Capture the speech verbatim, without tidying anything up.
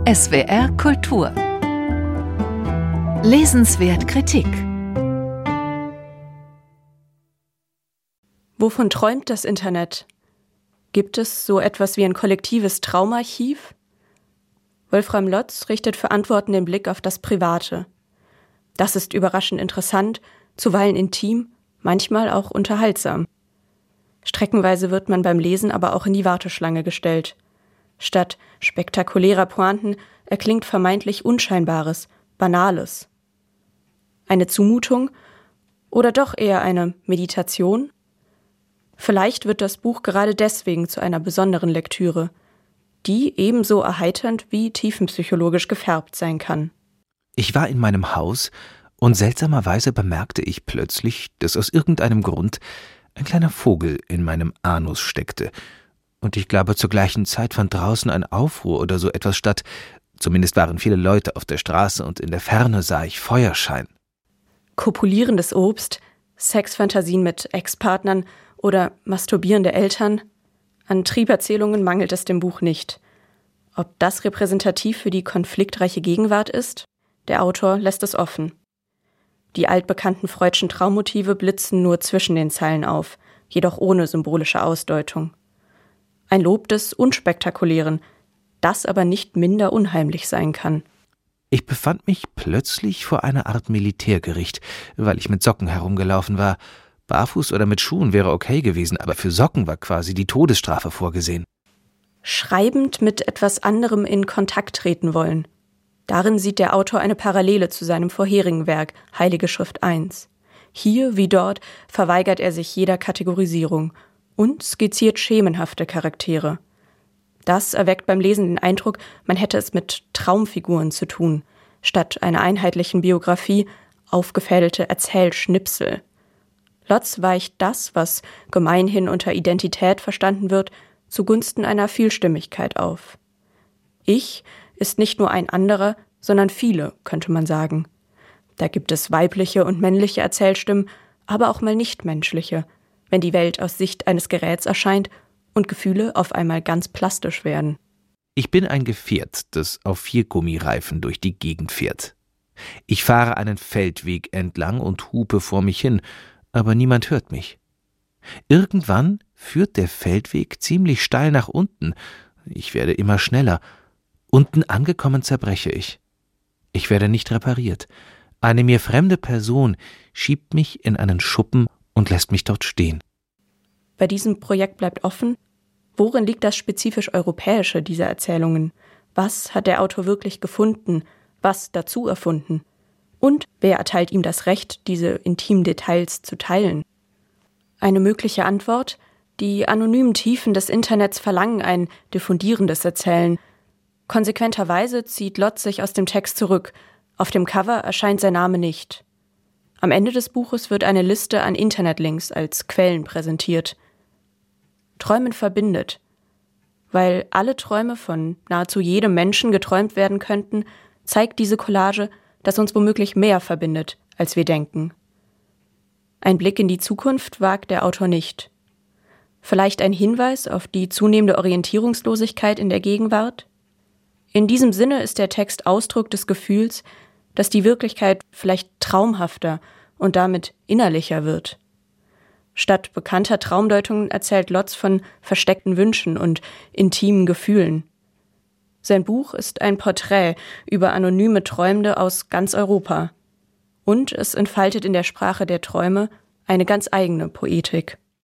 S W R Kultur. Lesenswert Kritik. Wovon träumt das Internet? Gibt es so etwas wie ein kollektives Traumarchiv? Wolfram Lotz richtet für Antworten den Blick auf das Private. Das ist überraschend interessant, zuweilen intim, manchmal auch unterhaltsam. Streckenweise wird man beim Lesen aber auch in die Warteschlange gestellt. Statt spektakulärer Pointen erklingt vermeintlich Unscheinbares, Banales. Eine Zumutung oder doch eher eine Meditation? Vielleicht wird das Buch gerade deswegen zu einer besonderen Lektüre, die ebenso erheiternd wie tiefenpsychologisch gefärbt sein kann. Ich war in meinem Haus und seltsamerweise bemerkte ich plötzlich, dass aus irgendeinem Grund ein kleiner Vogel in meinem Anus steckte. Und ich glaube, zur gleichen Zeit fand draußen ein Aufruhr oder so etwas statt. Zumindest waren viele Leute auf der Straße und in der Ferne sah ich Feuerschein. Kopulierendes Obst, Sexfantasien mit Ex-Partnern oder masturbierende Eltern? An Trieberzählungen mangelt es dem Buch nicht. Ob das repräsentativ für die konfliktreiche Gegenwart ist? Der Autor lässt es offen. Die altbekannten freudschen Traummotive blitzen nur zwischen den Zeilen auf, jedoch ohne symbolische Ausdeutung. Ein Lob des Unspektakulären, das aber nicht minder unheimlich sein kann. Ich befand mich plötzlich vor einer Art Militärgericht, weil ich mit Socken herumgelaufen war. Barfuß oder mit Schuhen wäre okay gewesen, aber für Socken war quasi die Todesstrafe vorgesehen. Schreibend mit etwas anderem in Kontakt treten wollen. Darin sieht der Autor eine Parallele zu seinem vorherigen Werk, Heilige Schrift eins. Hier wie dort verweigert er sich jeder Kategorisierung und skizziert schemenhafte Charaktere. Das erweckt beim Lesen den Eindruck, man hätte es mit Traumfiguren zu tun, statt einer einheitlichen Biografie aufgefädelte Erzählschnipsel. Lotz weicht das, was gemeinhin unter Identität verstanden wird, zugunsten einer Vielstimmigkeit auf. Ich ist nicht nur ein anderer, sondern viele, könnte man sagen. Da gibt es weibliche und männliche Erzählstimmen, aber auch mal nichtmenschliche, wenn die Welt aus Sicht eines Geräts erscheint und Gefühle auf einmal ganz plastisch werden. Ich bin ein Gefährt, das auf vier Gummireifen durch die Gegend fährt. Ich fahre einen Feldweg entlang und hupe vor mich hin, aber niemand hört mich. Irgendwann führt der Feldweg ziemlich steil nach unten. Ich werde immer schneller. Unten angekommen zerbreche ich. Ich werde nicht repariert. Eine mir fremde Person schiebt mich in einen Schuppen und lässt mich dort stehen. Bei diesem Projekt bleibt offen, worin liegt das spezifisch Europäische dieser Erzählungen? Was hat der Autor wirklich gefunden? Was dazu erfunden? Und wer erteilt ihm das Recht, diese intimen Details zu teilen? Eine mögliche Antwort: Die anonymen Tiefen des Internets verlangen ein diffundierendes Erzählen. Konsequenterweise zieht Lotz sich aus dem Text zurück. Auf dem Cover erscheint sein Name nicht. Am Ende des Buches wird eine Liste an Internetlinks als Quellen präsentiert. Träumen verbindet. Weil alle Träume von nahezu jedem Menschen geträumt werden könnten, zeigt diese Collage, dass uns womöglich mehr verbindet, als wir denken. Ein Blick in die Zukunft wagt der Autor nicht. Vielleicht ein Hinweis auf die zunehmende Orientierungslosigkeit in der Gegenwart? In diesem Sinne ist der Text Ausdruck des Gefühls, dass die Wirklichkeit vielleicht traumhafter und damit innerlicher wird. Statt bekannter Traumdeutungen erzählt Lotz von versteckten Wünschen und intimen Gefühlen. Sein Buch ist ein Porträt über anonyme Träumende aus ganz Europa. Und es entfaltet in der Sprache der Träume eine ganz eigene Poetik.